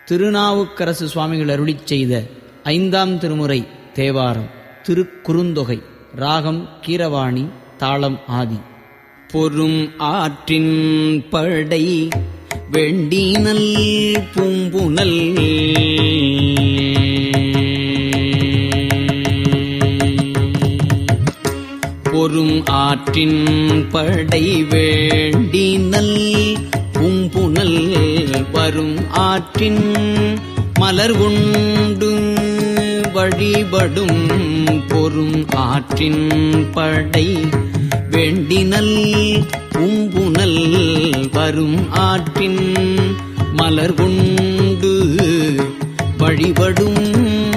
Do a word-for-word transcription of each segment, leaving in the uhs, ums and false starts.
திருநாவுக்கரசு சுவாமிகள் அருளிச் செய்த ஐந்தாம் திருமுறை தேவாரம். திருக்குறுந்தொகை. ராகம் கீரவாணி, தாளம் ஆதி. பொறும் ஆற்றின் படை வெண்டினல் பூம்புனல் பொறும் ஆற்றின் படை வேண்டினல் பூம்புனல் வரும் ஆற்றின் மலர் கொண்டு வழிபடும் பொறும் ஆற்றின் படை வேண்டினல் பூம்புனல் வரும் ஆற்றின் மலர் கொண்டு வழிபடும்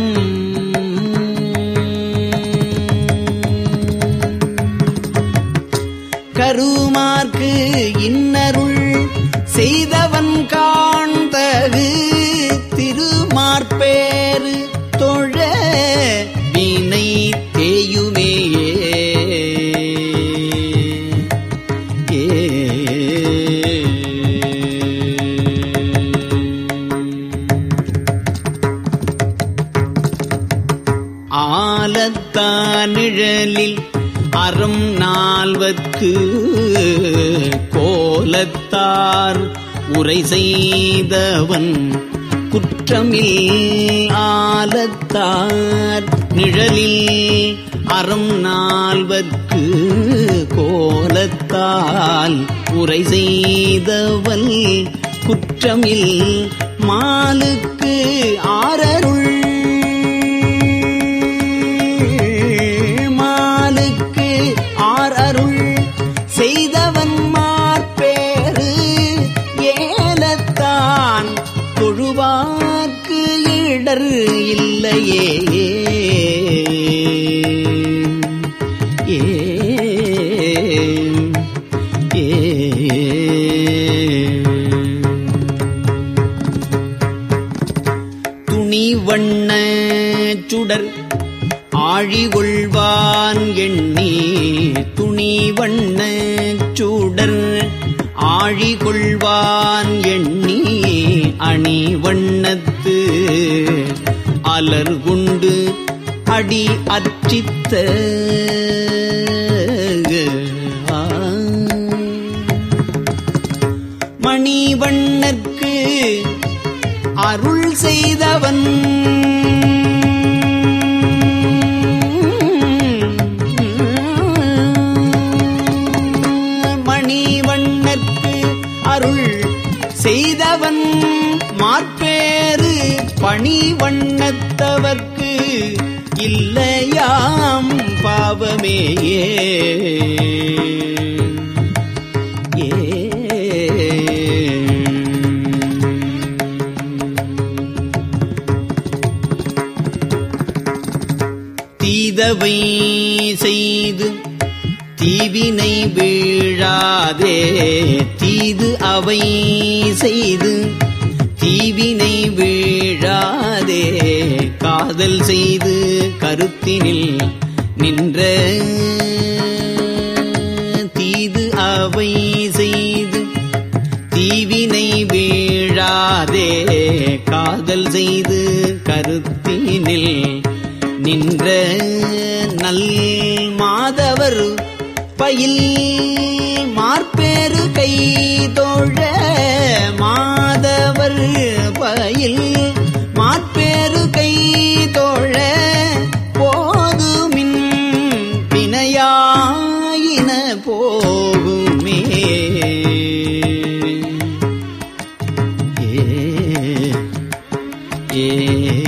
கருமார்க்கு இன்னருள் செய்தவன் காண்தகு திருமார்பேறு தொழ வினை தேயுமே. ஆலத்தானிழலில் அறம் நால்வர்க்கு கோலத்தார் உரை செய்தவன் குற்றமில். ஆலத்தார் நிழலில் அறம் நால்வர்க்கு கோலத்தால் உரை செய்தவன் குற்றமில். மாலுக்கு ஆரருள் அருள் செய்தவன் மார்பேறு ஏலத்தான் தொழுவார்க்கு இடர் இல்லையே. ஏ துணி வண்ண சுடர் ஆழிகொள்வான் எண்ணி துணி வண்ண சூடர் ஆழிகொள்வான் எண்ணி அணி வண்ணத்து அலர் கொண்டு அடி அர்ச்சித்த மணிவண்ணற்கு அருள் செய்தவன் அருள் செய்தவன் மார்பேறு பணி வண்ணத்தவர்க்கு இல்லையாம் பாவமேயே. ஏ தீதவை செய்து தீவினை வீழாதே தீது அவை செய்து தீவினை வீழாதே காதல் செய்து கருத்தினில் நின்ற தீது அவை செய்து தீவினை வீழாதே காதல் செய்து கருத்தினில் நின்ற நல் மாதவர் பயில் மார்பேறு கை தோழ மாதவர் பயில் மார்பேறு கை தோழ போதுமின் பிணையாயின போகுமே. ஏ ஏ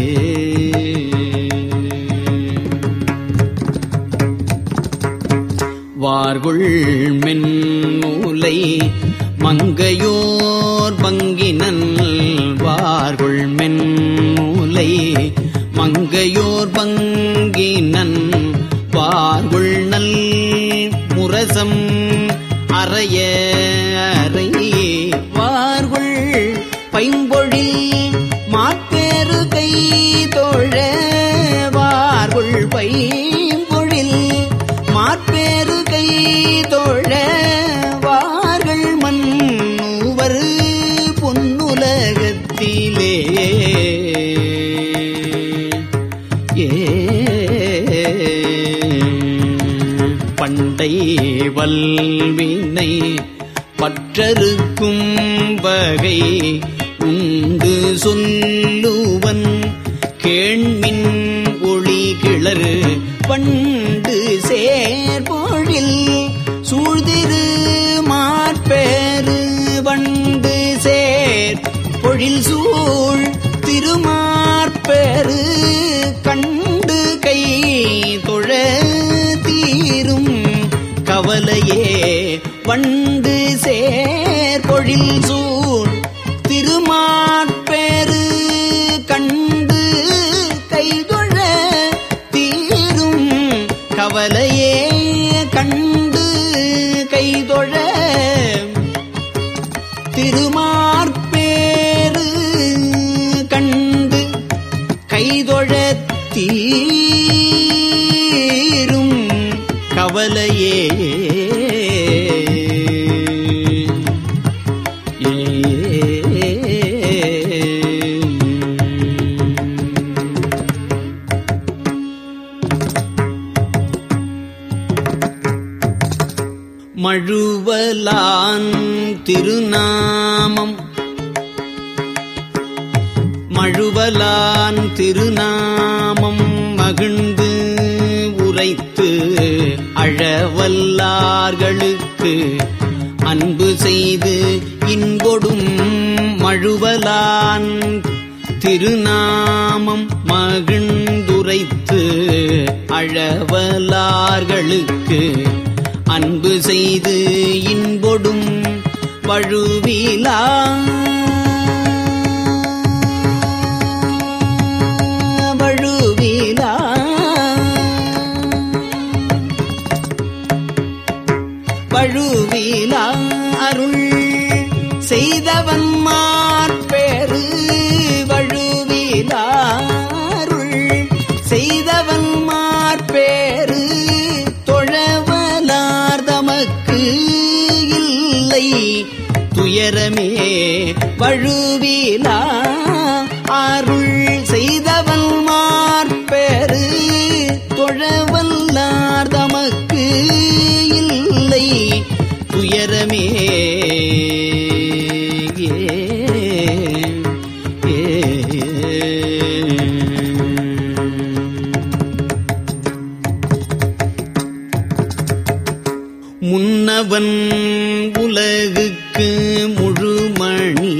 வார்கொள் மென்மூலை மங்கையோர் பங்கினன் வார்கொள் மென்மூலை மங்கையோர் பங்கினன் வார்கொள் நல் முரசம் அறைய அறை வார்கொள் பைம்பொழில் மார்பேறு கை தோழ வார்கொள் பைம்பொழில் மார்பேறு கை தோழ வார்கள் மன்னூவர் பொன்னுலகத்து மனத்திலே ஏ பண்டை வல்வினை பற்றறுக்கும் வகை உண்டு சொல்லுவன் கேண்மின் ஒளி கிளறு பண்டு சேர்பொழில் சூழ்திரு மார்பேறு வண்டு சேர் பொழில் சூழ் திருமார்பேறு கண்டு கை தொழ தீரும் கவலையே வண்டு சேர் பொழில் சூழ் திருமார்பேறு கண்டு கைதொழ தீரும் கவலையே கண்டு கைதொழ திருமார்பேறு கண்டு கைதொழ தீரும் கவலையே மழுவலான் திருநாமம் மழுவலான் திருநாமம் மகிழ்ந்து உரைத்து அழவல்லார்களுக்கு அன்பு செய்து இன்பொடும் மழுவலான் திருநாமம் மகிழ்ந்துரைத்து அழவல்லார்களுக்கு அன்பு செய்து இன்பொடும் வழுவிலா வழுவிலா வழுவிலா அருள் செய்தவன் மார்பேறு வழுவிலா அருள் செய்தவன் மார்பேறு இல்லை துயரமே வழுவிலா அருள் செய்தவன் மார்பேறு தொழவல்லார் தமக்கு இல்லை துயரமே முன்னவன் உலகுக்கு முழுமணி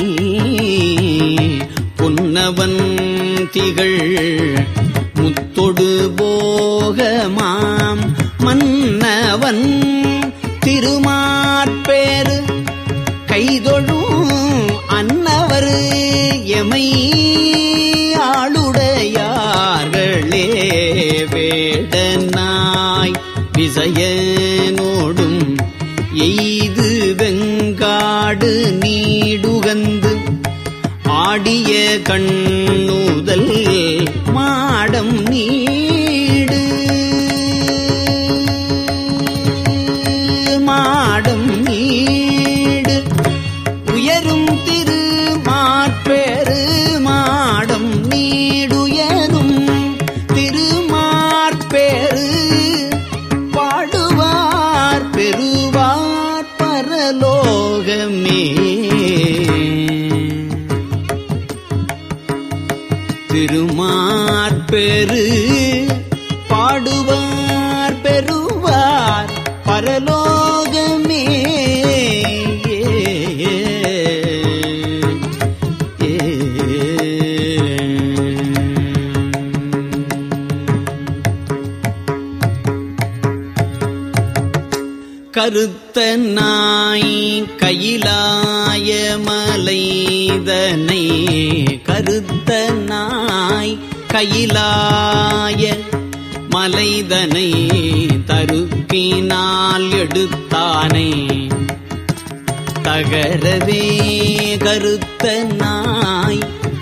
பொன்னவன் திகழ் முத்தொடு போகமாம் மன்னவன் திருமார்பேறு கைதொழும் அன்னவர் எமை ஆளுடையார்களே வேடனாய் விசயனோடும் எய்து வெங்காடு நீடுகந்து ஆடிய கண்ணுதல் மாடம் நீடு மாடம் நீடு உயரும் திரு மார்பேறு மாடம் நீடுயரும் திருமார்பேறு பாடுவார் பெறுவார் பரலோகமே திருமார்பேறு பாடுவார் பெறுவார் பரலோகமே கருத்த நாய் கையிலாய மலைதனை கருத்த நாய் கையிலாய மலைதனை தருக்கினால் எடுத்தானை தகரவே கருத்த நாய்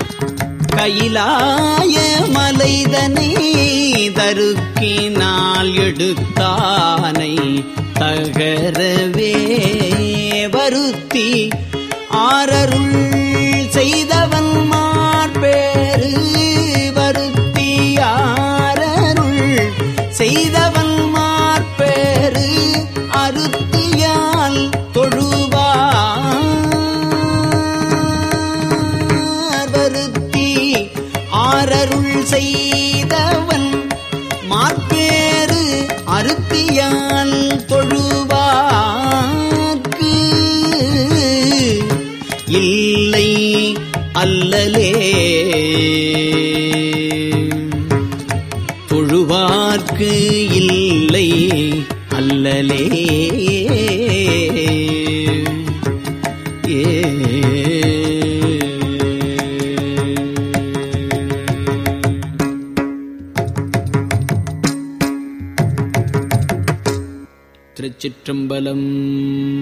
கையிலாய மலைதனை தருக்கினால் எடுத்தானை தகரவே வருத்தி ஆரருள் செய்தவன் செய்தவன் மாற்பேறு அருத்தியால் தொழுவார்க்கு இல்லை அல்லலே தொழுவார்க்கு இல்லை அல்லலே ஏ திருச்சிற்றம்பலம்.